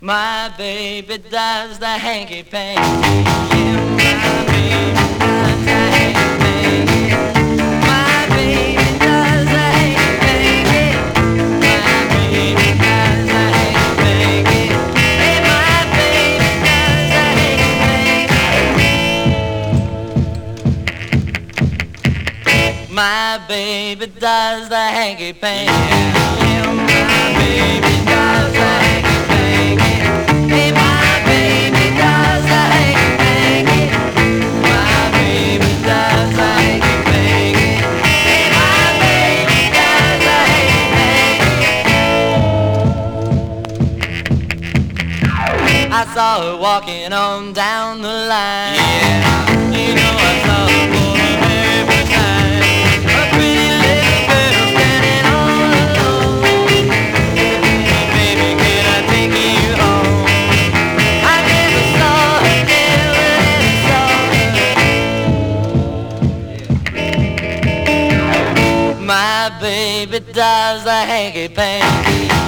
My baby does the hanky panky. Yeah, my baby does the hanky panky. My baby does the hanky panky. My baby does the hanky panky. Hey, my baby does the hanky panky. My baby does the hanky panky. Yeah, my baby does the hanky panky. Hey, my baby does the hanky-panky. My baby does the hanky-panky. Hey, my baby does the hanky-panky. I saw her walking on down the line. Yeah, you know I saw her for the very first time. A pretty little girl standing all alone. Baby, can I take you home? My baby does the hanky-panky.